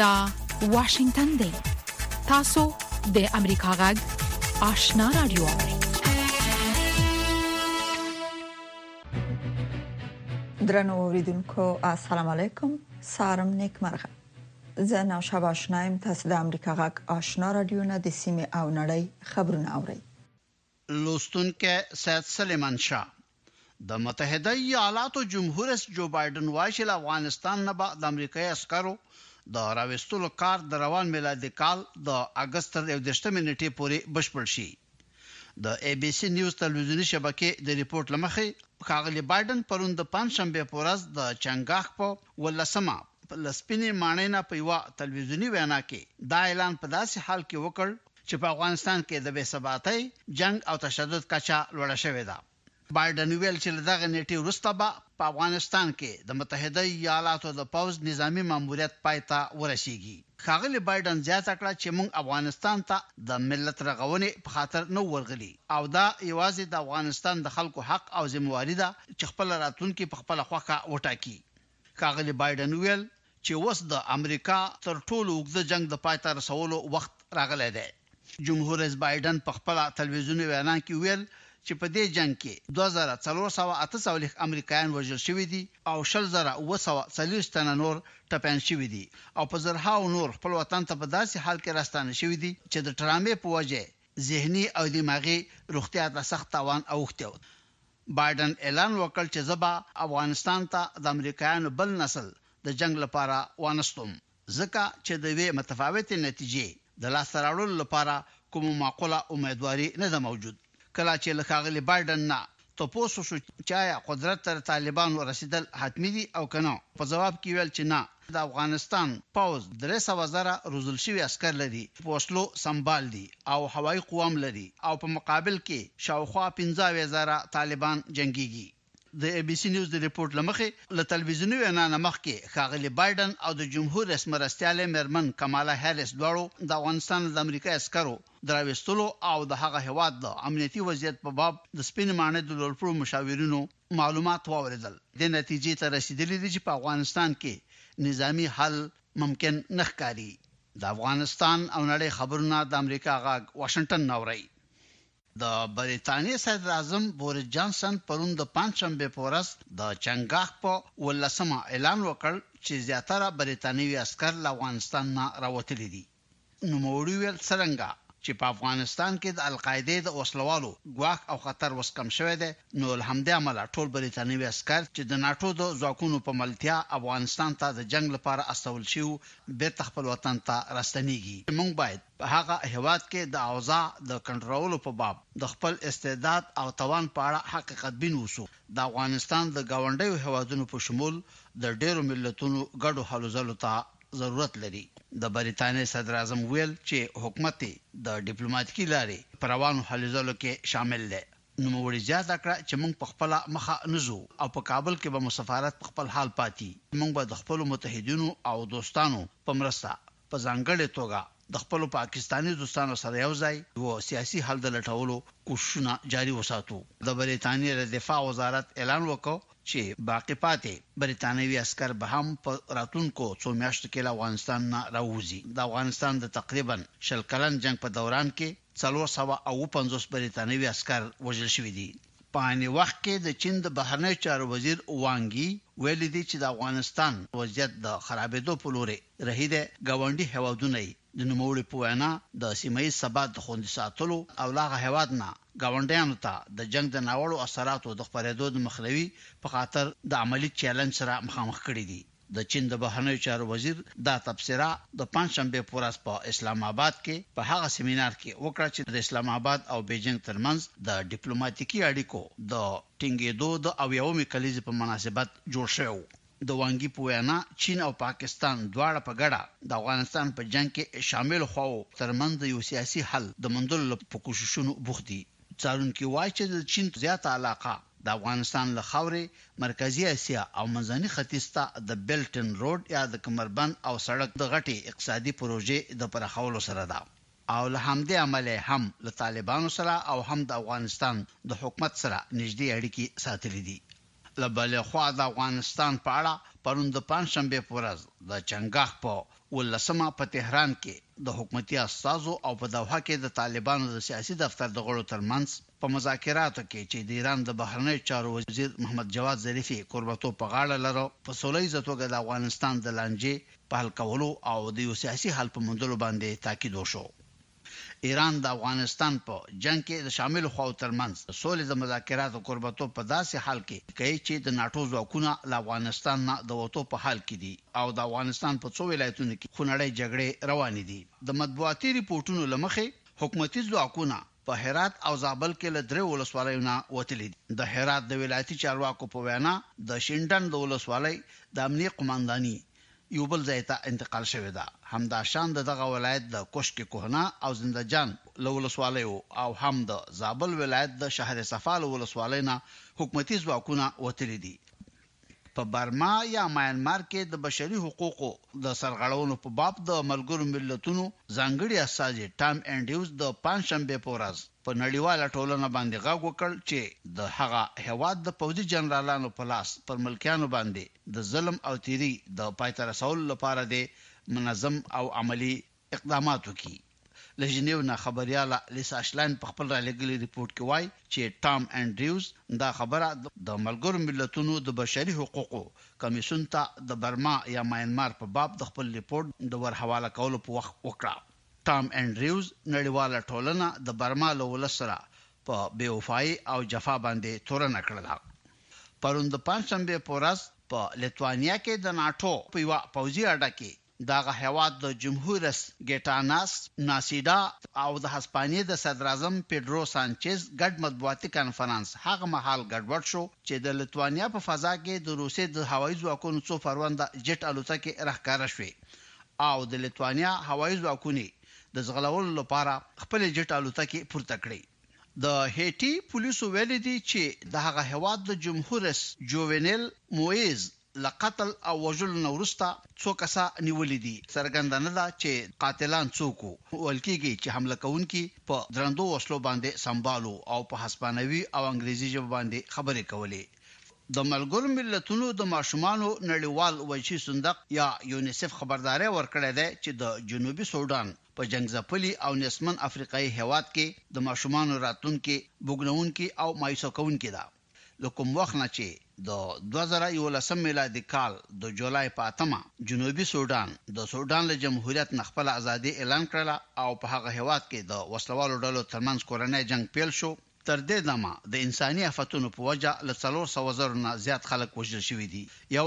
دا واشنگتن دی تاسو د امریکا غږ آشنا رادیو درنو اوریدونکو السلام علیکم سلام نیک مرغه زه نو شب آشنایم تاسو د امریکا غږ آشنا رادیو نه د سیمه او نړۍ خبرونه اورئ لوستونکو سید سلیمان شاه د متحده ایالاتو جمهور رئیس جو بایدن وايي چې افغانستان نه به د امریکایي عسکرو د راوستلو کار د روان میلادي کال د اگست 18 نیټې پورې بشپړ شي د ای بي سي نیوز تلویزیونی شبکې د ریپورت لمخې ښاغلي بایدن پرون د پنځشنبه په ورځ د چنګاخ په ولسمه لسپینې مانینا په یو تلویزیونی وینا کې دا اعلان په داسې حال کې وکړ چې په افغانستان کې د بې ثباتۍ جنگ او تشدد کچا لوړه شوې ده بایدن ویل چې دغه نیټه وروسته به په افغانستان کې د متحده ایالاتو د پوز نظامی ماموریت پایته ورسیږي ښاغلي بایدن زیاته کړه چې موږ افغانستان ته د ملت رغونې په خاطر نو ورغلي او دا یوازې د افغانستان د خلکو حق او ذمہواری ده چې خپل راتلونکي په خپل خوخه وټاکي ښاغلي بایدن ویل چې اوس د امریکا تر ټولو اوږده جنگ د پایته رسولو وخت راغلی دی جمهور رئیس بایدن په خپل تلویزیونی وینا کې ویل چې په دې جنگ کې 2448 امریکایان وژل شوي دي او 10940 تنه نور ټپيان شوي دي او په زرهاو نور خپل وطن ته په داسې حال کې راستانه شوي دي چې د ټرامې په وجه ذهني او دماغي روغتیا ته سخت تاوان اوښتی بایدن اعلان وکړ چې زبا افغانستان ته د امریکایانو بل نسل د جنگ لپاره وانستم ځکه چې د وی متفاوتې نتیجې د لاس راوړلو لپاره کوم معقوله امیدواري نه ده موجود کله چې ښاغلي بایدن نه تاسو شو چې قدرت تر طالبانو رسیدل حتمی دي او کنه په جواب کې ویل چې نه د افغانستان پوز 300,000 روزل شوی عسكر لري پوسلو سنبال دي او هوایي قوام لري او په مقابل کې شاوخوا 15,000 طالبان جنگيږي د ای بي سي نیوز د ریپورت لمخې له تلویزیونی وینا مخ کې ښاغلي بایدن او د جمهور رئیس مرستیاله مرمن کمالا هریس دواړو د افغانستان د امریکا عسکرو دراوستلو او د هغه هواد د امنیتي وضعیت په باب د سپین مانې د لوړپوړو مشاورینو معلومات واوریدل د نتیجې ته رسیدلې دي چې په افغانستان کې نظامی حل ممکن نه ښکاري د افغانستان او نړۍ خبرونه د امریکا غاګ واشنگټن نوري د بریتانیا صدر اعظم بوریس جانسن پرون د پنځشنبه په ورځ د چنګاخ په ولسمه اعلان وکړ چې زیاتره بریتانیوي عسكر له افغانستان نه راوتلي دي نو موړي ویل څنګه چې په افغانستان کې د القاعده د وسلوالو ګواښ او خطر وسکم شوی دی نو الحمدلله عمل ټول بریتانیوي عسكر چې د ناتو د ځواکونو په ملتیا افغانستان ته د جنگ لپاره استول شو به خپل وطن ته راستنیږي موږ باید په هغه هواد کې د اوضاع د کنټرول په باب د خپل استعداد او توان په اړه حقیقت بینوسو د افغانستان د گاونډیو هوادونو په شمول د ډیرو ملتونو ګډو حل زلو ته ضرورت لري د بریتانیا صدر اعظم ویل چې حکومت د ډیپلوماټیکي لارې پروانو حل زلو کې شامل دی نو موږ زیاته کړه چې موږ په خپل مخه نزو او په کابل کې به مسافرت په خپل حال پاتې موږ به د خپل متحدینو او دوستانو په مرسته په ځانګړې توګه د خپل پاکستاني دوستانو سره یو ځای او سیاسي حل د لټولو کوششونه جاري وساتو د بریتانیا د دفاع وزارت اعلان وکړ چې باقی پاتې بریتانیوي عسكر به هم په راتلونکو 2 میاشتو کې افغانستان نه راوځي د افغانستان د تقریبا شل کلن جنگ په دوران کې 450 بریتانیوي عسكر وژل شوي دي په ان وخت کې د چین د بهرنی چارو وزیر وانګي ویلي دی چې د افغانستان وضعیت د خرابېدو په لور رهیده گاونډي هوادونه د نوموړي په وینا د سیمایي ثبات د خوندي ساتلو او لاغه هواد نه گاونډیانو ته د جنگ د ناوړو اثراتو د خپرېدو د مخنیوي په خاطر د عملی چیلنج سره مخامخ کړي دي د چین د بهرنی چارو وزیر دا تبصره د پنځشنبه په ورځ په اسلام آباد کې په هغه سیمینار کې وکړه چې د اسلام آباد او بیجینګ ترمنځ د ډیپلوماټیکي اړیکو د ټینګېدو د اویاومي کلیزې په مناسبت جوړ شوی د وانګي په وینا چین او پاکستان دواړه په ګډه د افغانستان په جنگ کې شامل خو ترمنځ یو سیاسي حل د مندل په کوششونو بوخت دي څارونکو وایي چې د چین زیاته علاقه د افغانستان له خاورې مرکزی اسیا او منځني ختیځ ته د بیلټن روډ یا د کمربند او سړک د غټي اقتصادي پروژې د پرخولو سره ده او له همدې عمله هم له طالبانو سره او هم د افغانستان د حکومت سره نږدې اړیکې ساتلې دي لبل خو د افغانستان په اړه پروند پنځشنبه په ورځ د چنګاخ په ولسمه په تهران کې د حکومتي اساسو او په دوحه کې د طالبانو د سیاسي دفتر د غړو ترمنځ په مذاکراتو کې چې د ایران د بهرنی چارو وزیر محمد جواد ظریفي قربتو په غاړه لرو په سولې توګه د افغانستان د لانجې په حل کولو او د یو سیاسي حل په موندلو باندې تاکید وشو. ایران د افغانستان په جنگ کې د شامل خواو ترمنځ سولې د مذاکراتو قربتو په داسې حال کې کوي چې د ناتو ځواکونه له افغانستان نه د وټو په حال کې دي او د افغانستان په څو ولایتونو کې خونړۍ جګړې روانې دي. د مطبوعاتي ریپورتونو لمخې حکومتي ځواکونه په هرات او زابل کې له درې ولسوالیو نه وتلي دي. د هرات د ولایتي چارواکو په وینا د شینډن د ولسوالۍ د امنیه قومانداني یو بل ځای ته انتقال شوې ده. همداشان دغه ولایت د کوشک کوهنا او زندهجان له ولسوالیو او هم د زابل ولایت د شهر صفا له ولسوالۍ نه حکومتي ځواکونه وتلي دي. په برما یا میانمار کې د بشري حقوقو د سرغړونو په باب د ملګرو ملتونو ځانګړي استازي ټام انډریوز د پنځشنبه په ورځ په نړیواله ټولنه باندې غږ وکړ چې د هغه هواد د پوځي جنرالانو په لاس پر ملکیانو باندې د ظلم او تیری د پای ته رسول لپاره د منظم او عملی اقدامات وکړي. لژنیو نه خبرياله لیسا اشلاین په خپل رالیږلي ریپورت کې وایي چې ټام انډریوز دا خبره د ملګرو ملتونو د بشري حقوقو کمیسیون ته د برما یا میانمار په باب د خپل ریپورت د ورحواله کولو په وخت وکړه. ټام انډریوز نړیواله ټولنه د برما له ولسره په بیوفای او جفا باندې تورن کړل. پروند پنځشنبه په ورځ په لیتوانیا کې د ناتو په یو پوځي اډه کې دغه هواد د جمهور رئیس ګټاناس ناسیدا او د هسپانیې د صدر اعظم پیډرو سانچز ګډ مطبوعاتي کانفرنس هغه مهال ګډوډ شو چې د لیتوانیا په فضا کې د روسیې د هوایي ځواکونو څو پرونده جټ الوتکې راښکاره شوې او د لیتوانیا هوایي ځواکونه د زغلولو لپاره خپل جټ الوتکې پورته کړې. د هیټي پولیسو ویلي دي چې د هغه هواد د جمهور رئیس جوونیل مویز لقتل او وژلو نورستا څو کسا نیولې دي. څرګندانه ده چې قاتلان څوک ولکېږي چې حمله کوونکي په درندو وسلو باندې سمبالو او په هسپانوي او انګریزي ژبه باندې خبرې کولې. د ملګرو ملتونو د ماشومانو نړیوال وحشي صندوق یا یونیسف خبرداري ورکړې ده چې د جنوبي سودان په جنگځپلي او نسمن افریقایي هیواد کې د ماشومانو راتلونکي بوګنونکي او مایوسه کوونکي ده. لکه وخت نه چې د 2011 میلادي کال د جولای په 8 جنوبي سودان د سودان له جمهوریت نخپل ازادي اعلان کړه او په هغه هیواد کې د وسلوالو ډلو ترمنځ کورنۍ جنگ پیل شو. تر دې دمه د انساني آفتونو په وجه له 400,000 نه زیات خلک وژل شوي دي.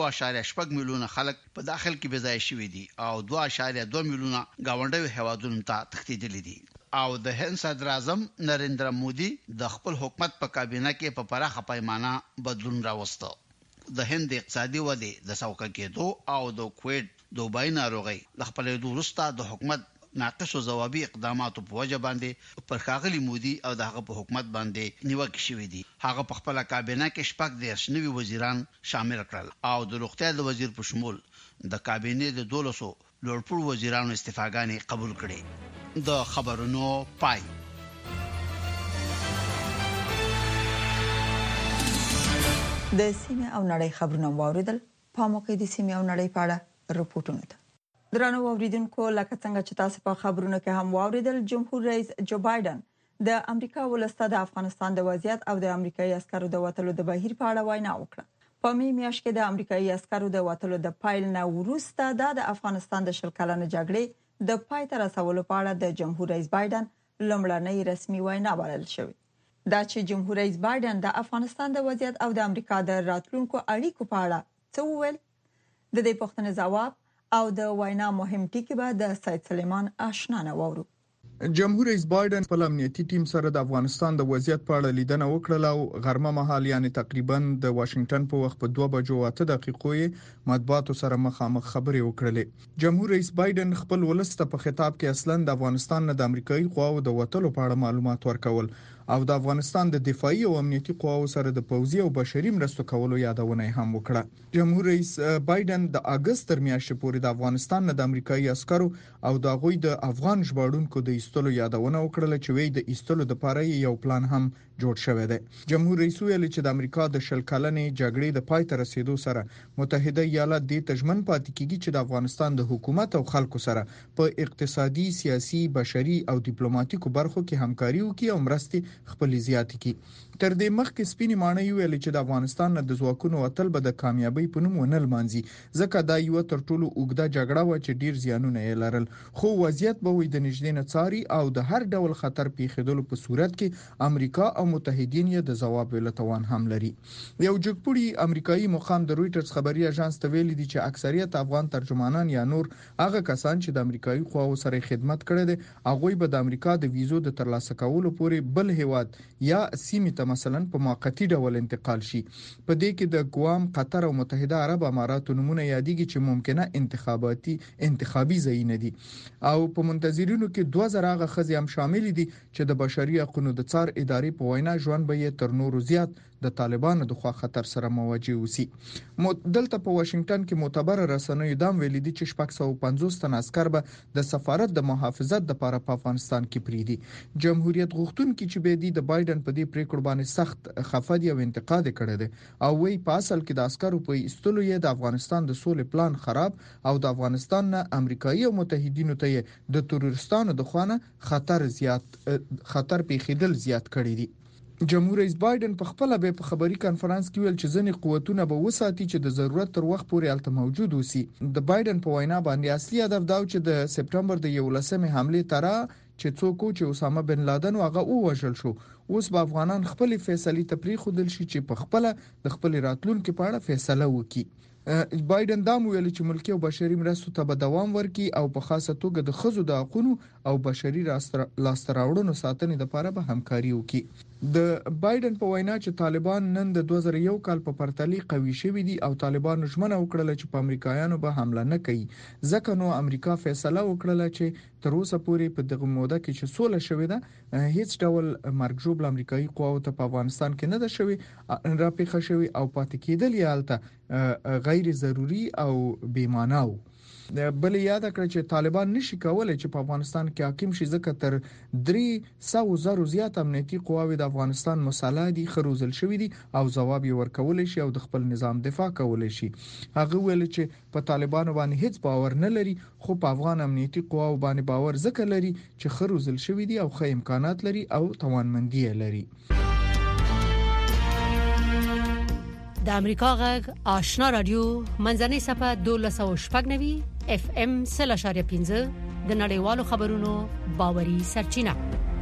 1.8 میلیونه خلک په داخل کې بځای شوي دي او 2.2 میلیونه گاونډي هیوادونو ته تښتیدلي دي. او د هند صدر اعظم نریندرا مودي د خپل حکومت په کابینه کې په پراخه پیمانه بدلون راوسته. د هند اقتصادي ودې د سوکه کېدو او د کووید دوبای ناروغي له خپلېدو وروسته د حکومت ناقص او ځوابي اقداماتو په وجه باندې پر ښاغلي مودي او دغه په حکومت باندې نیوکه شوې دي. هغه په خپل کابینه کې شپږ نوي وزیران شامل کړل او د روغتیا د وزیر په شمول د کابینې د 1200 لوړپوړو وزیرانو استعفاګانې قبول کړې. د خبرونو پای. د سیمه او نړۍ خبرونه واوریدل. په موقع د سیمه او نړۍ په اړه رپورټونه ده. درنو اوریدونکو لکه څنګه چې تاسو په خبرونو کې هم واوریدل، جمهور رئیس جو بایدن د امریکا ولسته د افغانستان د وضعیت او د امریکایي عسکرو د وټلو د بهیر په اړه وینا وکړه. په میاشت کې د امریکایي عسکرو د وټلو د پایل نه وروسته د افغانستان د 20 کلنې جګړې د پای ته رسولو په اړه د جمهور رئیس بایدن لومړنۍ رسمي وینا بلل شوې. دا چې جمهور رئیس بایدن د افغانستان د وضعیت او د امریکا د راتلونکو اړیکو په اړه څه وویل، د دې پوښتنې ځواب او د وینا مهم ټکی به د سید سلیمان آشنا نه وورو. جمهور رئیس بایدن په امنیتي ټیم سره د افغانستان د وضعیت په اړه لیدنه وکړه او غرمه مهال یعنی تقریبا د واشنگټن په وخت په 2:08 مطبوعاتو سره مخامخ خبرې وکړلې. جمهور رئیس بایدن خپل ولسته په خطاب کې اصلاً د افغانستان نه د امریکایي قواو د وټلو په اړه معلومات ورکول او د افغانستان د دفاعي او امنیتي قواو سره د پوځي او بشري مرستو کولو یادونه هم وکړه. جمهور رئیس بایدن د اگست تر میاشتې پورې د افغانستان نه د امریکایي عسکرو او د غوی د افغان ژباړونکو د ایستلو یادونه وکړه چې وی د ایستلو لپاره یو پلان هم جوړ شوی دی. جمهور رئیس ویلي چې د امریکا د 10 کلنې جګړې د پای ته رسیدو سره متحده ایالات د تجمن پاتې کیږي چې د افغانستان د حکومت او خلکو سره په اقتصادي، سیاسي، بشري او ډیپلوماټیکو برخو کې همکاري وکړي او مرستې خپل زیات کړي. تر دې مخکې سپینې ماڼۍ ویلي چې د افغانستان د ځواکونو وتل به د کامیابی په نوم ونه لمانځي، ځکه دا یو تر ټولو اوږده جګړه و چې ډیر زیانونه یې لرل، خو وضعیت به وي د نږدې نه څاري او د هر ډول خطر پیښېدلو په صورت کې امریکا او متحدین یې د ځواب ویلو توان هم لري. یو جګپوړي امریکایي مقام د رويټرز خبري اژانس ته ویلي دي چې اکثریت افغان ترجمانان یا نور هغه کسان چې د امریکایي قواو سره خدمت کړي دي هغه به د امریکا د ویزو د ترلاسه کولو پورې بل هیواد یا سیمې ته مثلا په موقتی ډول انتقال شي. په دې کې د ګوام، قطر او متحده عرب اماراتو نمونه یادېږي چې ممکنه انتخابي ځایونه دي او په منتظرینو کې 2000 هغه ښځې هم شامل دي چې د بشري حقوقو د څار ادارې په وینا ژوند به یې تر نورو زیات د طالبانو د خوا خطر سره مواجه وسی. دلته په واشنگټن کې معتبر رسنیو دام ویلي دي چې 650 تن عسكر به د سفارت د محافظت لپاره په افغانستان کې پریدي. جمهوریت غوښتونکي چې به دي د بایدن په دې پریکړه باندې سخت خفه دي او انتقاد کړي دي او وی په اصل کې د عسکرو په ایستلو یې د افغانستان د سولې پلان خراب او د افغانستان نه امریکایي او متحدینو ته د تروریستانو د خوانه خطر پیښیدل زیات کړي دي. جمهور رئیس بایدن په خپل په خبري کانفرنس کې ویل چې ځنې قوتونه به وساتي چې د ضرورت تر وخت پورې الته موجود وسی. د بایدن په وینا باندې اصلي هدف دا و چې د سپټمبر د 11مې حمله تر چې څوک چې اسامه بن لادن هغه وژل شو، اوس به افغانان خپل فیصله تپری خودل شي چې په خپل د خپل راتلونکو په اړه فیصله وکړي. بایدن دا ویل چې ملکی او بشري مرستو ته به دوام ورکړي او په خاصه توګه د خزو د حقوقو او بشري لاستراوړنو ساتنې لپاره به همکاري وکړي. د بایدن په وینا چې طالبان نن د 2001 کال په پرتلی قوي شوي دي او طالبانو ژمنه وکړه چې په امریکایانو به حمله نه کوي، ځکه نو امریکا فیصله وکړه چې تر اوسه پورې په دغه موده کې چې سوله شوې ده هیڅ ډول مرګ ژوبل امریکایي قواو ته په افغانستان کې نه ده شوی راپېښه شوی او پاتې کېدل یې الته غیر ضروري او بې معنا وو. بل یاد کړ چې طالبان نشي کولای چې په افغانستان کې حاکم شي ځکه تر 300,000 زیات امنیتي قواوې د افغانستان مسلح دي، خروزل شوی دي او جواب یې ورکول شي او د خپل نظام دفاع کول شي. هغه ویل چې په طالبانو باندې هیڅ باور نه لري، خو په افغان امنیتي قواو باندې باور ځکه لري چې خروزل شوی دي او ښه امکانات لري او توانمندي لري. د امریکا غږ آشنا رادیو منځنۍ صفه 1290 اف ام 0.5 د نړیوالو خبرونو باوري سرچینه.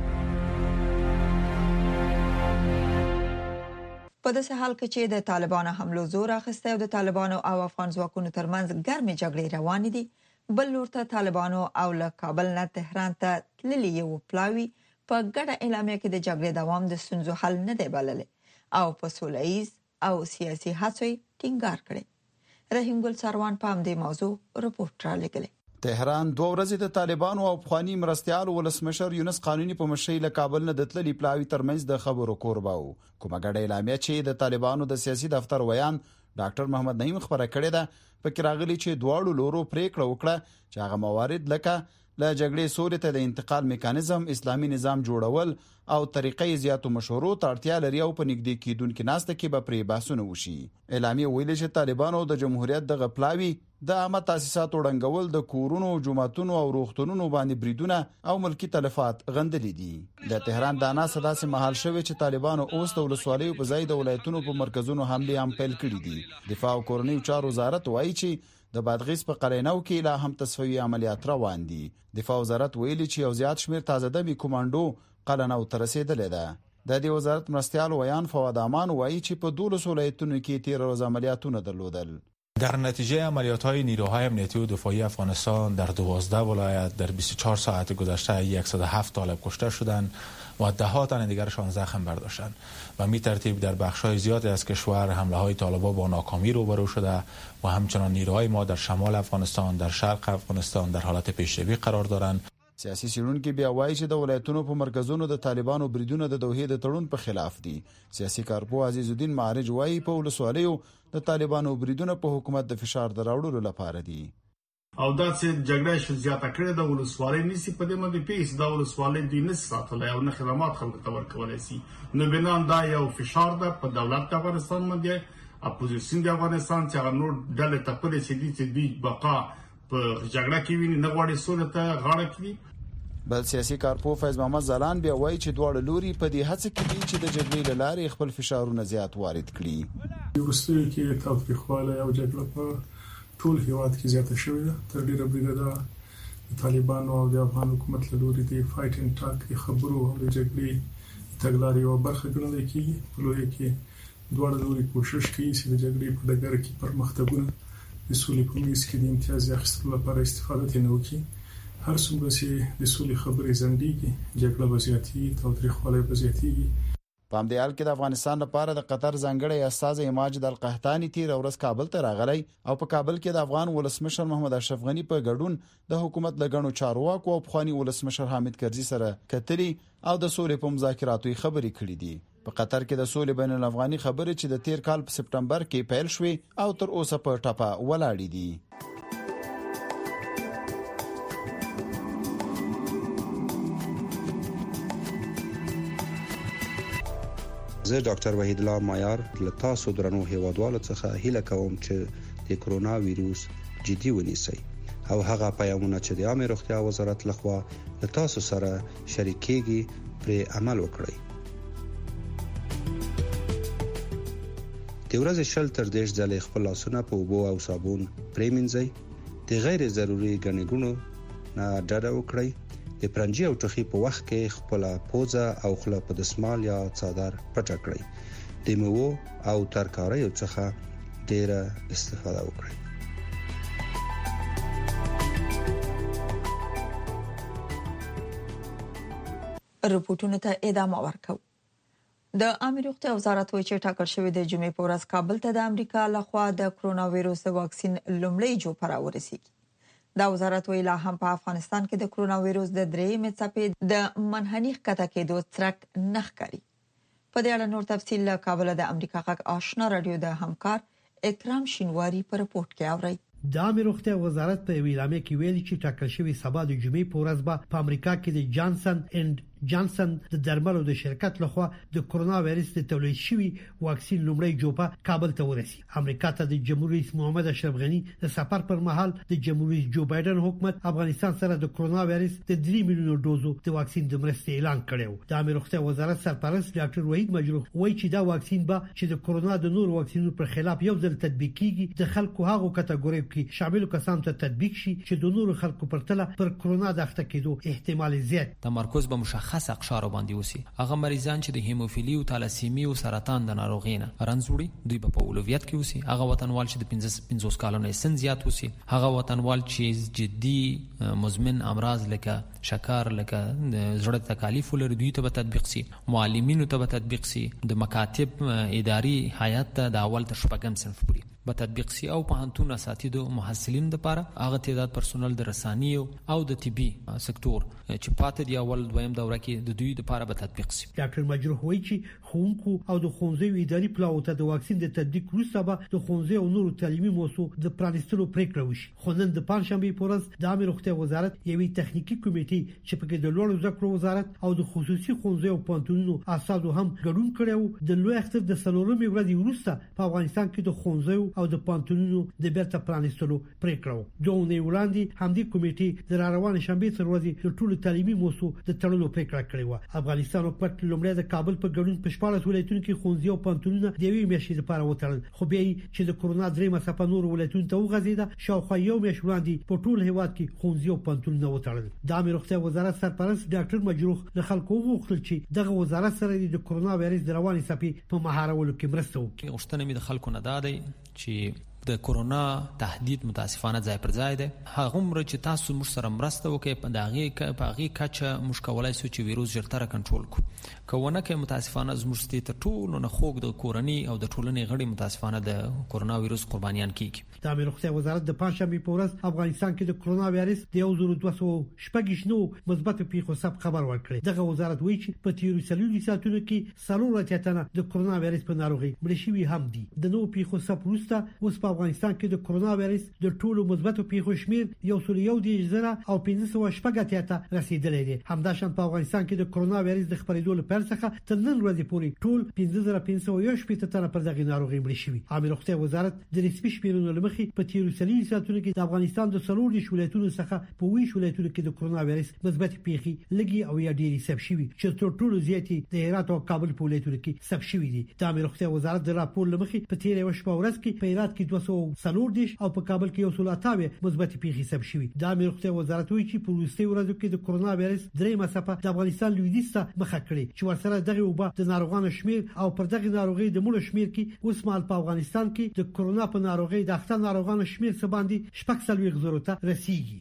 په داسې حال کې چې د طالبانو حملو زور اخیسته او د طالبانو او افغان ځواکونو ترمنځ ګرمې جګړې روانې دي، بل لور ته طالبانو او له کابل نه تهران ته تللي یو پلاوی په ګډه اعلامیه کې د جګړې دوام د ستونزو حل نه دی بللی او په سوله‌ایز او سیاسي هڅې ټینګار کړي. رحیم ګل سروان په همدې موضوع رپورټ را لګلی. تهران 2 ورځې د طالبانو او افغاني مرستيال ولسمشر یونس قانوني په مشرۍ له کابل نه د تللي پلاوی ترمنځ د خبرو کورباو. کومه ګډه اعلامیه چې د طالبانو د سیاسي دفتر ویان ډاکټر محمد نعیم خبره کړې ده، پکې راغلي چې دواړو لورو پریکړه وکړه چې هغه موارد لکه له جګړې سولې ته د انتقال میکانیزم، اسلامي نظام جوړول او طریقې زیاتو مشورو ته اړتیا لري او په نږدې کېدونکو ناسته کې به پرې بحثونه وشي. اعلامیه ویلي چې طالبانو د جمهوریت د غپلاوي د عامه تاسیساتو ړنګول، د کورونو، جماعتونو او روغتونونو باندې بریدونه او ملکی تلفات غندلې دي. د تهران د انا صدا سي محل شوی چې طالبانو اوس د ولسوالیو په ځای د ولایتونو په مرکزونو حمله هم پیل کړې دي. دفاع او کورنۍ چارو وزارت وایي چې د بادغیس په قلینو کې لا هم تصفیوي عملیات روان دي. دفاع وزارت ویلي چې یو زیات شمیر تازه دمي کمانډو قلینو ته رسیدلې ده. د دې وزارت مرستيال ویان فواد امان وایي چې په 12 ولایتونو کې 13 روز عملیاتونه درلودل. در نتیجه عملیات‌های نیروهای امنیتی و دفاعی افغانستان در 12 ولایت در 24 ساعت گذشته 107 طالب کشته شدند و ده‌ها تن دیگرشان زخم برداشتند و می ترتیب در بخش‌های زیادی از کشور حمله‌های طالبان با ناکامی روبرو شده و همچنان نیروهای ما در شمال افغانستان، در شرق افغانستان در حالت پیشروی قرار دارند. سیاسي څېړونکي بیا وایي چې د ولایتونو په مرکزونو د طالبانو بریدونه د دوحې د تړون په خلاف دي. سیاسي کارپو عزیز الدین معارج وایي په ولسوالیو د طالبانو بریدونه په حکومت د فشار دراوړلو لپاره دي. او دا چې جګړه شو زیاته کړې د ولسوالۍ نسی په دې باندې پیښ دا ولسوالۍ د نس ساتل او نه خدمات خلکو ته ورکولای شي نو بنان دا یو فشار ده په دولت د افغانستان باندې اپوزیشن د افغانستان چې نور ډلې ته په دې چې دی بقا په جګړه کې ویني نه غواړي سولې ته غاړه کړي. بل سیاسي کارپو فیض محمد زلان بیا وایي چې دواړه لوري په دې هڅه کې دي چې د جګړې لارې خپل فشارونه زیات وارد کړي. وروسته کې تاوتریخوالی او جګړه په ټول هیواد کې زیاته شوې ده. تر ډیره بریده د طالبانو او د افغان حکومت له لوري د فایټ اینډ ټاک د خبرو او د جګړې تګلارې او برخه ګڼل کېږي. په لوی کې دواړه لوري کوشش کوي چې د جګړې په ډګر کې پرمختګونه د سولې په میز کې د امتیاز اخیستلو لپاره استفاده ترې وکړي. هر څومره چې د سولې خبرې ځنډيږي جګړه به زیاتېږي، تاوتریخوالی به زیاتېږي. په همدې حال کې د افغانستان لپاره د قطر ځانګړی استازی ماجد القحطاني تیر ورځ کابل ته راغلی او په کابل کې د افغان ولسمشر محمد اشرف غنی په ګډون د حکومت لګڼو چارواکو او پخوانی ولسمشر حامد کرزي سره کتلي او د سولې په مذاکراتو خبرې کړې دي. په قطر کې د سولې بین الافغاني خبرې چې د تیر کال په سپټمبر کې پیل شوې او تر اوسه په ټاپه ولاړې دي. زه ډاکټر وحید الله مایار له تاسو درنو هیوادوالو څخه هیله کوم چې د کرونا وایروس جدي ونیسئ او هغه پیغامونه چې د عامه روغتیا وزارت لخوا له تاسو سره شریکېږي پر عمل وکړئ. د ورځې شل تر 10 ځله خپل لاسونه په اوبو او صابون پریمنځئ. د غیر ضروري ګڼګونو نه ډډه وکړئ. د پرنجي او ټخي په وخت کې خپل پوزه او خله په دسمال یا څادر پټ کړئ. د میوو او ترکاریو څخه ډیره استفاده وکړئ. رپورټونو ته ادامه ورکوي. د امیر روغتیا وزارت وایي چې ټاکل شوی د جمعې په ورځ کابل ته د امریکا لخوا د کرونا وایروس واکسین لومړی جوړ راورسیږي. دا وزارت ویل هم په افغانستان کې د کرونا وایروس د درېمې څپې د منحني ښکته کېدو څرک نه ښکاري. په دې اړه نور تفصیل له کابل د امریکا غږ آشنا رادیو د همکار اکرام شینواری په رپورت کې اوري. د امیر روغتیا وزارت په اعلامیه کې ویلي چې ټاکل شوی سبا د جمعې په ورځ به په امریکا کې د جانسن اینډ جانسن د درملو د شرکت لخوا د کرونا وایرس د تولید شوی واکسین لومړی جوړه کابل ته ورسي. امریکا ته د جمهور رئیس محمد اشرف غنی د سفر پر مهال د جمهور رئیس جو بایدن حکومت افغانستان سره د کرونا وایرس د 3 میلیون ډوزو د واکسین د مرستې اعلان کړو. د امیر روغتیا وزارت سرپرست ډاکټر وحید مجروح وایي چې دا واکسین به چې د کرونا د نور واکسینونو پر خلاف یو ځل تطبیق کیږي د خلکو هغه کټګوري کې شامل کسان ته تطبیق شي چې د نور خلکو پر تله پر کرونا د اخته کېدو احتمال زیات. تمرکز به مشخص اقشار باندې وسی. هغه مریضان چې د هیموفیلی او تالاسیمی او سرطان د ناروغۍ نه رنځوړي دوی په اولویت کې وسی. هغه وطنوال چې د 50 کالونو سن زیات وسی. هغه وطنوال چې جدي مزمن امراض لکه شکر لکه زړه تکالیف ولري دوی ته به تطبیق سي. معلمینو ته به تطبیق سي. د مکاتب اداري هیئت ته د اول تر شپږم صنف پورې به تطبیق سي او په هنتون اساتذو محصلین لپاره هغه تعداد پرسونل د رساني او د طبي سکتور چې پاتې دی اول دویم دوره کې د دوی لپاره به تطبیق سي. ډاکټر مجروح وایي چې ښوونکو او د ښوونځیو اداري پلاو ته د واکسین د تطبیق وروسته به د ښوونځي او نورو تعلیمي موضوع د پرانیستلو پریکړه وشي. خو نن د پنځشنبه په ورځ د امیر روغتیا وزارت یوې تخنیکی کمیټې چې پکې د لوړو زده کړو وزارت او د خصوصي ښوونځیو او پوهنتونونو اساسو هم ګډون کړو. د لوی اختر د سلورمې ورځې وروسته په افغانستان کې د ښوونځیو او د پوهنتونونو د بیرته پرانیستلو پریکړه وکړه. دوه ونې وړاندې همدې کمیټې د روانه شنبه تر ورځې د ټولو تعلیمي موضوع د تړلو پریکړه کړې و. افغانستان حکومت لومړی د کابل په ګډون په 14 ولایتونو کې ښوونځي او پوهنتونونه د یوې میاشتې لپاره وتړل. خو بیا چې د کرونا درېمه څپه نور ولایتونو ته وغځېده شاوخوا یو میاشت وړاندې په ټول هیواد کې ښوونځي او پوهنتونونه وتړل. د امیر روغتیا وزارت سرپرست ډاکټر مجروح له خلکو وغوښتل چې دغه وزارت سره د کرونا وایرس د روانې څپې په مهارولو کې مرسته وکړي. غوښتنه مې د خلکو نه ده چې د کرونا تهدید متاسفانه ځای پر ځای ده. هغه عمر چې تاسو موږ سره مرسته وکړي په دغه کچه موږ کولای شو چې ویروس ژر کنټرول کړو. کونه کې متاسفانه زموږ ستې ټول نه خوګ د کورنۍ او د ټولنې غړي متاسفانه د کرونا ویروس قربانیان کیږي. د امیر روغتیا وزارت د پنځشنبه په ورځ افغانستان کې د کرونا وایرس د 1209 مثبت پیښو ثبت خبر ورکړي. دغه وزارت وایي چې په تیرو 40 ساعتونو کې 3 د کرونا وایرس په ناروغي مړ شوي هم دي. د نو پیښو ثبت وروسته اوس په په افغانستان کې د کرونا وایرس د ټولو مثبتو پیښو شمیر 1.1 او 15 ته رسیدلی دی. همداشان په افغانستان کې د کرونا وایرس د خپرېدو لپاره څخه تر نن ورځې پورې ټول 15,518 تنه پر دغه ناروغي مړ شوي. عامه روغتیا وزارت د رسمي شمیرونو لمخې په تیرو 30 ساعتونو کې د افغانستان د 40 ولایتونو څخه په 20 ولایتونو کې د کرونا وایرس مثبت پیښې لګي او یا ډېری ثبت شوي چې تر ټولو زیاتې د هرات او کابل په ولایتونو کې ثبت شوي دي. د عامه روغتیا وزارت د راپور لمخې په تیر یو شپه ورځ کې په هرات کې 240 او په کابل کې 128 مثبت پیښې ثبت شوي. د عامه روغتیا وزارت وایي چې په وروستي ورځو کې د کرونا وایرس درېمه څپه د افغانستان لویدیځ ته مخه کړې چې ورسره دغه وبا د ناروغانو شمیر او پر دغه ناروغي د مړو شمیر کې اوس مهال په افغانستان کې د کرونا په ناروغي د اخته ناروغانو شمیر څخه باندې 40,000 ته رسیدي.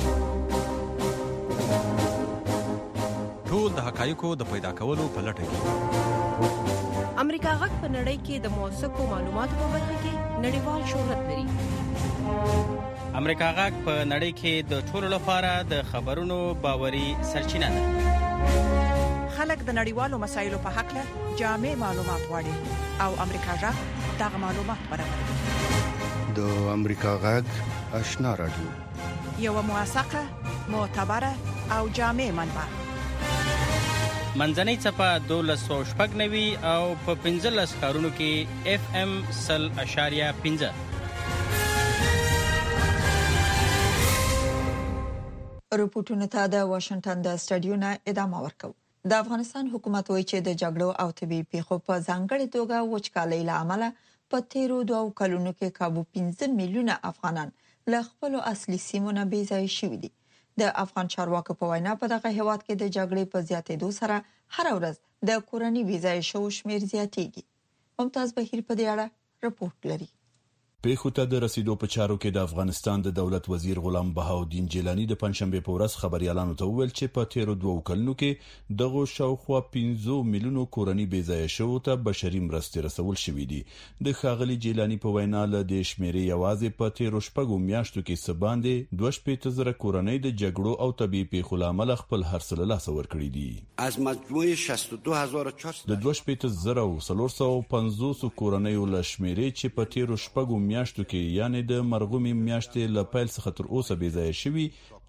ټول د حقایقو د پیدا کولو په لټه کې امریکا غږ په نړۍ کې د موثقو معلوماتو په برخه کې نړیوال شهرت لري. امریکا غږ په نړۍ کې د ټولو لپاره د خبرونو باوري سرچینه ده. خلک د نړیوالو مسایلو په حق له جامع معلومات غواړي او امریکا غږ دغه معلومات برابروي. د امریکا غږ آشنا رادیو یو موثقه، معتبره او جامع منبع. منځنۍ څپه 1290 او په 15 ښارونو کې FM 100.5. رپورټونه ته د واشنگټن د سټډیو نه ادامه ورکوي. د افغانستان حکومت وایي چې د جګړو او طبي پیښو په ځانګړي توګه وچکالۍ له امله په تیرو 2 کلونو کې کابو 15 میلیونه افغانان له خپل اصلي سیمو نه بې ځای شوي دي. د افغان چارواکو په وینا په دغه هیواد کې د جګړې په زیاتېدو سره هر ورځ د کورنۍ بې ځای شو شمیر زیاتېږي. ممتاز بهیر په دې اړه رپورټ لري. پیښو ته د رسیدو په چارو کې د افغانستان د دولت وزیر غلام بهاودین جیلانی د پنځشنبه په ورځ خبريالانو ته وویل چې په تیرو 2 کلونو کې دغه شاوخوا 15 میلیونو کورنۍ بې ځای شوو ته بشري مرستې رسول شوې دي. د ښاغلي جیلانی په وینا له د شمیرې یوازې په تیرو شپږو میاشتو کې سباندې 2,000 کورنۍ د جګړو او طبي پیښو لامل خپل هرڅه له لاسه ورکړي دي. از مجموعه 62400 د 2,450 کورنۍ له شمیرې چې په تیرو شپږو میاشتو کې یعنی د مرغومي میاشتې له پیل څخه تر اوسه بې ځای شوي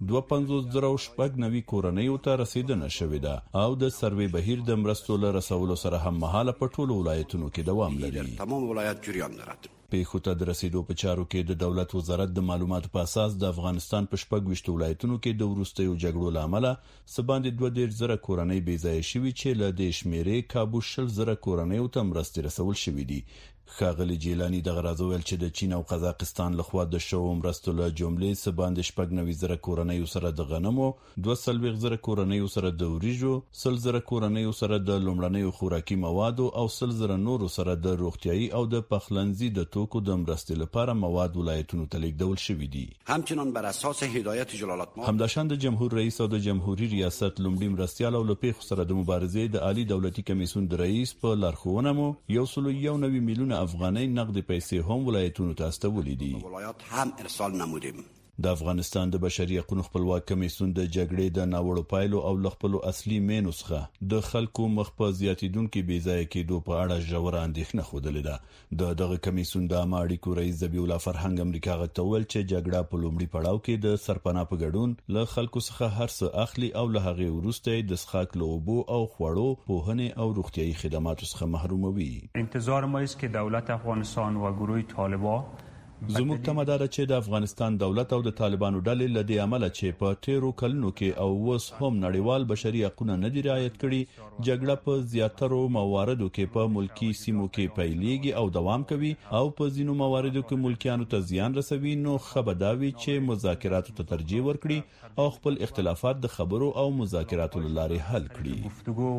2,590 کورنۍ ته رسیدنه شوې ده او د سروې بهیر د مرستو له رسولو سره هم مهاله په ټولو ولایتونو کې دوام لري. تمام ولایت جریان دارد. پیښو ته د رسیدو په چارو کې د دولت وزارت د معلوماتو په اساس د افغانستان په 26 ولایتونو کې د وروستیو جګړو لامل سباندې 2,000 کورنۍ بې ځای شوي چې له د شمیرې کابو 10,000 کورنۍ ته مرستې رسول شوې دي. ښاغلي جیلانی د غرض ویل چې د چین او قزاقستان لخوا د شو مرستو له جملې سباندې 90,000 کورنۍ سره د غنمو 2,000 کورنۍ سره د وریجو 1,000 کورنۍ سره د لومړنیو خوراکي موادو او 1,000 نور سره د روغتيایي او د پخلنځي د توکو د مرستې لپاره مواد ولایتونو ته لیږدول شوي دي. همچنان بر اساس هدایت جلالت مآب همداشان د جمهور رئیس او د جمهوریت ریاست لومړي مرستيال او له پیښو سره د مبارزې د عالی دولتي کمیسیون د رئیس په لارښوونه مو 1.9 میلیونه افغانۍ نقد پیسې هم ولایتونو ته استولې دي. ولایت هم ارسال نمودیم. د افغانستان د بشري حقوقو خپلواک کمیسیون د جګړې د ناوړو پایلو او خپل اصلي مینوسخه د خلکو مخ په زیاتیدونکو بې ځای کېدو په اړه ژور اندېښنه خوده ده. دغه کمیسیون د عامه اړیکو رئیس ذبیح الله فرهنګ امریکا غتول چې جګړه په لومړي پړاو کې د سرپناه په ګډون له خلکو څخه هر څه اخلي او له هغه وروسته د څښاک لوبو او خوړو پوهنې او روغتيایي خدماتو څخه محروموي. انتظار ما است که دولت افغانستان و گروه طالبان زموږ تمه ده چې د افغانستان دولت او د طالبانو ډلې له دې عمله چې په تیرو کلونو کې او اوس هم نړیوال بشري حقوق نه دي رعایت کړي جګړه په زیاترو مواردو کې په ملکی سیمو کې پیلېږي او دوام کوي او په ځینو مواردو کې ملکیانو ته زیان رسوي. نو خبرداوي چې مذاکراتو ته ترجیح ورکړي او خپل اختلافات د خبرو او مذاکراتو لارې حل کړي. گفتگو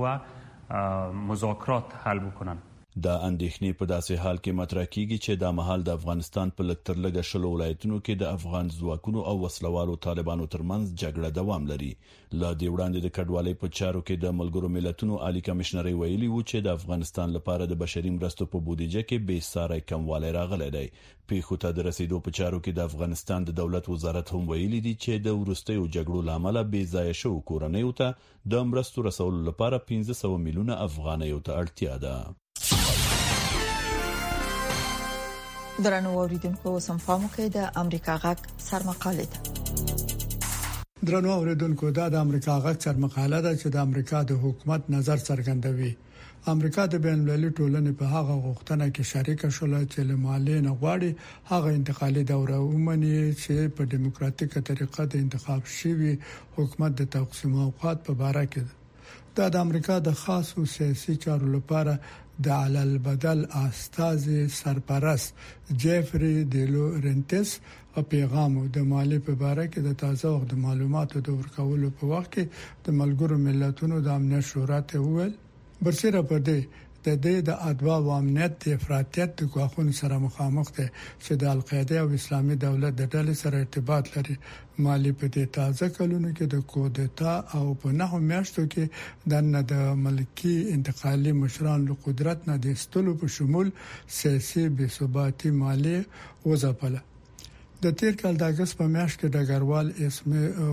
و مذاکرات حل بکنن. دا اندېښنې په داسې حال کې مطرح کیږي چې د مهال د افغانستان په لکتر لګه شلو ولایتونو کې د افغان ځواکونو او وسلوالو طالبانو ترمنځ جګړه دوام لري. لا دی وړاندې د کډوالۍ په چارو کې د ملګرو ملتونو عالی کمشنري ویلي و چې د افغانستان لپاره د بشري مرستو په بودیجه کې بې ساري کموالی راغلی دی. پیښو ته د رسیدو په چارو کې د افغانستان د دولت وزارت هم ویلي دی چې د وروستیو جګړو لامل بې ځای شو کورنۍ ته د مرستو رسولو لپاره 1500 میلیونه افغانۍ ته اړتیا ده. درنو اوریدونکو سم پام کې د امریکا غږ سرمقاله ده. درنو اوریدونکو دا د امریکا غږ سرمقاله ده چې د امریکا د حکومت نظر څرګندوي. امریکا د بین المللي ټولنې په هغه غوښتنه کې شریک شول چې له مالي نه غواړي هغه انتقالي دوره ومني چې په دیموکراتیکه طریقه د انتخاب شوی حکومت د تقسیم اوقات په اړه کې ده. دا د امریکا د خاصو سیاسي چارو لپاره د علل بدل استازي سرپرست جيفري دلورنټس او پیغام د مالی په اړه کې د تازه وخت معلوماتو د ورکولو په وخت کې د ملګرو ملتونو د امنیت شورا ته وویل برسره په دې د ادوا او امنیت د افراطیت د غواخونو سره مخامخ دي چې د القاعده او اسلامي دولت د ډلې سره ارتباط لري. مالی په دې تازه کلونو کې د کودتا او په نحو میاشتو کې د ملکی انتقالي مشران له قدرت نه د استلو په شمول سیاسي بې ثباتي مالی وځپله. د تیر کال د اگست په میاشت کې ډګروال اسم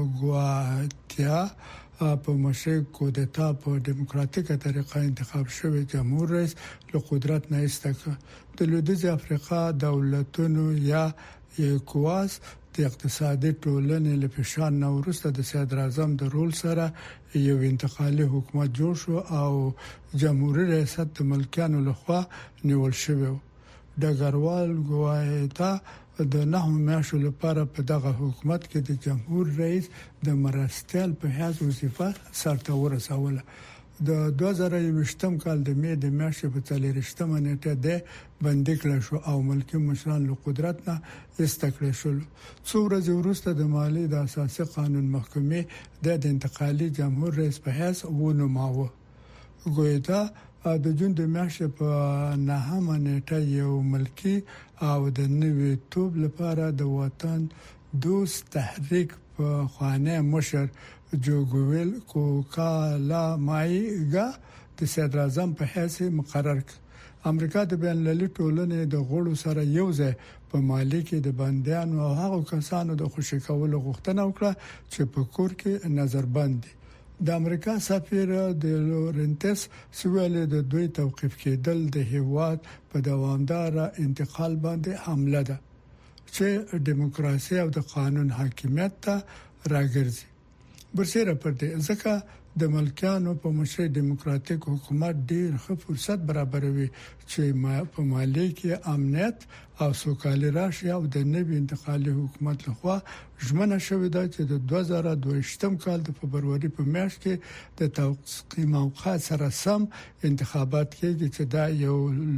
ګواتیا په مشرق کودتا په دیموکراتیکه طریقه انتخاب شوی جمهور رئیس له قدرت نه استکه. د لویدیځ افریقا دولتونو یا ایکواس د اقتصادي ټولنې له فشار نه وروسته د صدر اعظم د رول سره یو انتقالي حکومت جوړ شو او جمهوریت ریاست د ملکانو لخوا نیول شوی. ډګروال ګواتیا د نحو میاشتو لپاره په دغه حکومت کې د جمهور رئیس د مرستیال په حیث وظیفه سرته ورسوله. د 2020 کال د می د میاشتې په 4 نیټه د بندي کړل شو او ملکی مشران له قدرت نه استقلال شول. څو ورځې وروسته د مالی د اساسي قانون محکمې د انتقالي جمهور رئیس په حیث ونوماوه. ګویتا د جون د میاشتې په 9 نیټه یو ملکی او د نوې توپ لپاره د وطن دوست تحریک په خوانه مشر جوګویل کوکالا مایګا د صدر اعظم په حیث مقرر کړ. امریکا د بین المللي ټولنې د غړو سره یوځای په مالی کې د بندیانو او هغو کسانو د خوشی کولو غوښتنه وکړه چې په کور کې نظربند دي. د امریکا سفیر د لورنټس سویل د دوی توقيف کېدل د هیواد په دوامدار انتقال باندې حمله ده چې دیموکراسي او د قانون حاکمیت ته راګرځي. برسره پر دې ځکه د ملکانو په مشرۍ دیموکراتیک حکومت ډیر ښه فرصت برابروي چې په مالی کې امنیت او سوکالي راشي او د نوي انتقالي حکومت لخوا ژمنه شوې ده چې د 2022 کال د فبرवरी په میاشت کې د تقسیم اوقات سره سم انتخابات کېږي چې دا یو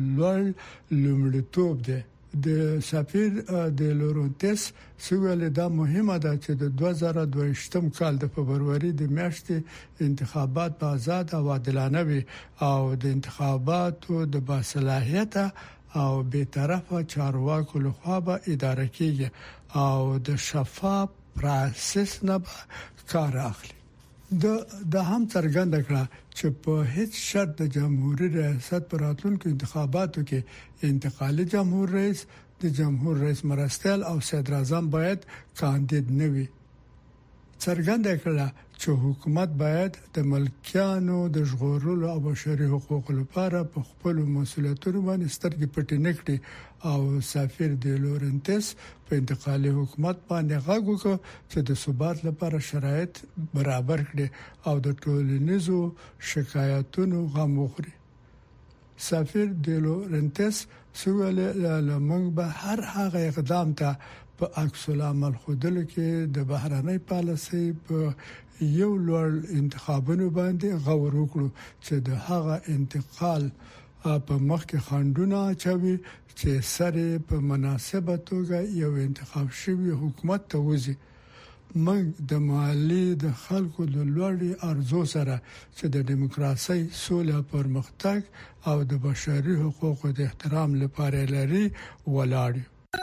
لومړیتوب دی. د سفیر د لورنټس سویل دا مهمه ده چې د 2022 کال د فبرवरी د میاشتې انتخابات په آزاد او عادلانه وي او د انتخاباتو د باصلاحیت او بی‌طرفه چارواکو لخوا به اداره کیږي او د شفاف پروسس نه کار اخلي. د هم څرګنده کړه چې په هیڅ شرط د جمهوریت ریاست پر راتلونکو انتخاباتو کې انتقالي جمهور رئیس د جمهور رئیس مرستیال او صدر اعظم باید کاندید نه وي. څرګنده کړه چې حکومت باید د ملکیانو د ژغورلو او بشري حقوقو لپاره په خپل مسولیتونو باندې سترګې پټې نه کړي او سفیر د لورنټس په انتقالي حکومت باندې غږ وکړ چې د ثبات لپاره شرایط برابر کړي او د ټولنیزو شکایتونو غم وخوري. سفیر د لورنټس سویل لمنګ به هر هغه اقدام ته په عکس العمل خودلو کې د بهراني پالیسي په یو لوړ انتخابونو باندې غور وکړو چې د هغه انتقال په مخ کې خندونه چوي چې سره په مناسبه توګه یو انتخاب شوی حکومت ته وځي. موږ د مالی د خلکو د لوړې ارزو سره چې د دیموکراسي سوله پرمختګ او د بشري حقوقو د احترام لپاره لري ولاړ.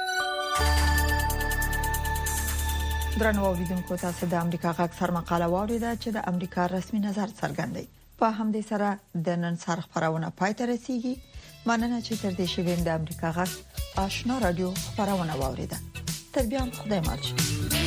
درنو اوریدونکو تاسو د امریکا غږ سرمقاله واوریده چې د امریکا رسمي نظر څرګندوي. په همدې سره د نن سر خبرونه پای ته رسیدي. مننه چې تر دې شویم د امریکا غږ آشنا رادیو خبرونه واوریده. تر بیا خدای مال.